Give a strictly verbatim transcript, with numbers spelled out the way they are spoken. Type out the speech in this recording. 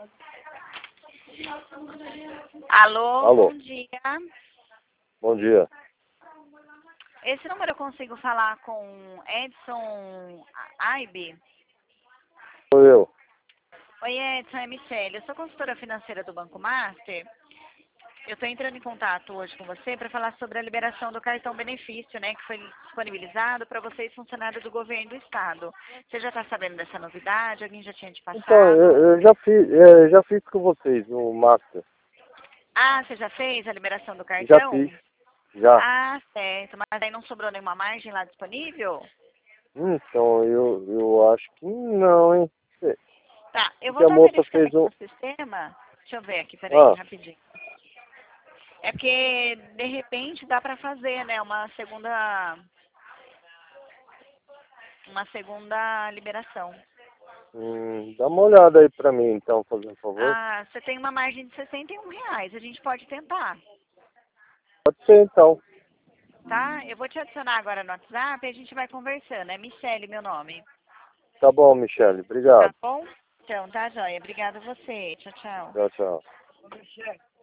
Alô, Alô, bom dia. bom dia. Esse número eu consigo falar com Edson Aibe? Sou eu. Oi, Edson, é Michele. Eu sou consultora financeira do Banco Master. Eu estou entrando em contato hoje com você para falar sobre a liberação do cartão benefício, né, que foi disponibilizado para vocês, funcionários do governo do estado. Você já está sabendo dessa novidade? Alguém já tinha te Então, passado? eu, eu já fiz, é, já fiz com vocês no Master. Ah, você já fez a liberação do Já cartão? fiz, já. Ah, certo. Mas aí não sobrou nenhuma margem lá disponível? Então, eu, eu acho que não, hein? Tá, eu Porque vou a dar moça verificando fez aqui um... no sistema. Deixa eu ver aqui, peraí, Ah, rapidinho. É porque, de repente, dá pra fazer, né, uma segunda, uma segunda liberação. hum, dá uma olhada aí pra mim, então, fazendo um favor. Ah, você tem uma margem de sessenta e um reais, a gente pode tentar, Pode ser, então. tá? Eu vou te adicionar agora no WhatsApp e a gente vai conversando. É Michele, meu nome. Tá bom, Michele. Tá Obrigado. bom? Então, tá, joia. Obrigada a você. Tchau, tchau. Tchau, tchau.